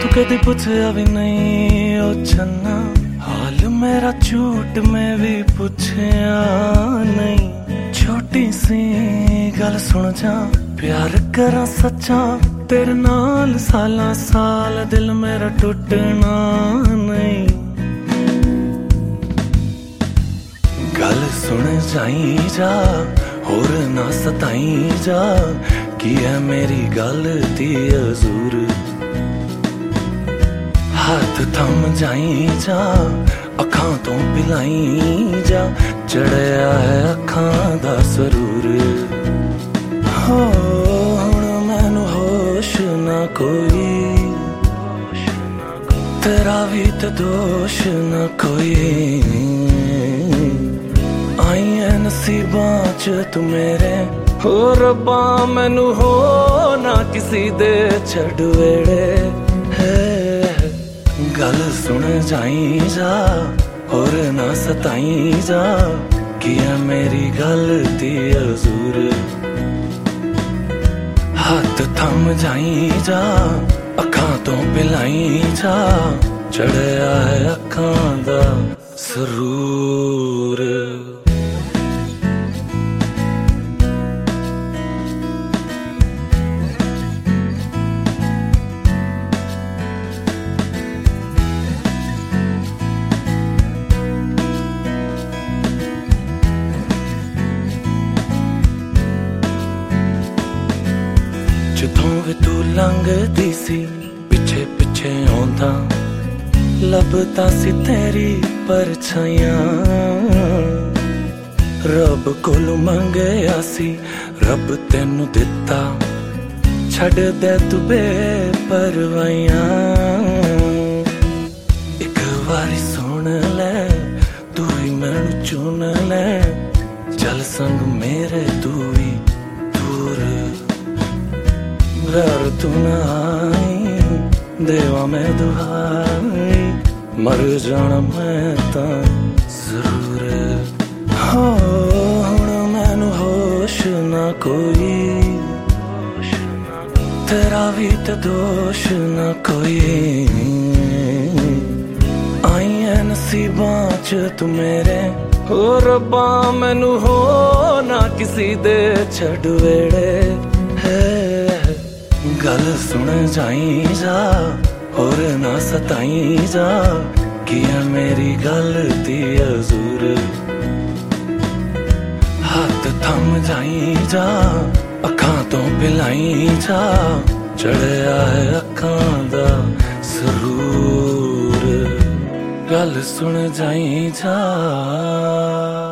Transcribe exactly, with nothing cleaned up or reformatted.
तू कदी पूछया भी नहीं ओ चन्ना, हाल मेरा झूठ में भी पूछया नहीं। छोटी सी गल सुन जा, प्यार करा सच्चा तेरे नाल साला साल, दिल मेरा टूटना नहीं। गल सुन जाई जा, होर ना सताई जा, की है मेरी गलती हजूर। हाथ थम जाई जा, अखां तो पिलाई जा, चढ़िया है अखां दा सरूर। हो हुण मैनू होश ना कोई, तेरा भी ते दोष ना कोई। आई है नसीबां च तू मेरे, हो रब्बा मैनू हो ना किसी दे छड़ वेड़े। गल सुन जाई जा, होर ना सताई जा, किया मेरी गलती हजूर। हाथ थम जाई जा, अखां तो पिलाई जा, चढ़िया है अखां दा सरूर। जिथों भी तू लंघदी सी, पिछे पिछे आउंदा, लभदा सी तेरी परछाइयां। रब कोलों मंगया सी, रब तैनू दिता, छड़ दे तू बेपरवाइयां। एक बारी सुन ले, तू ही मैनू चुन ले, चल संग मेरे तू भी दूर। प्यार तू ना आई, देवा मैं दुहाई, मर जाना मैं तां जरूर। हो हुण मैनू होश ना कोई, तेरा भी ते दोष ना कोई। आई है नसीबां च तू मेरे, हो रब्बा मैनू हो ना किसी दे छड़ वेड़े। गल सुन जाई जा, होर ना सताई जा, किया मेरी गलती हजूर। हाथ थम जाई जा, अखां तो पिलाई जा, चढ़िया है अखां दा सरूर। गल सुन जाई जा।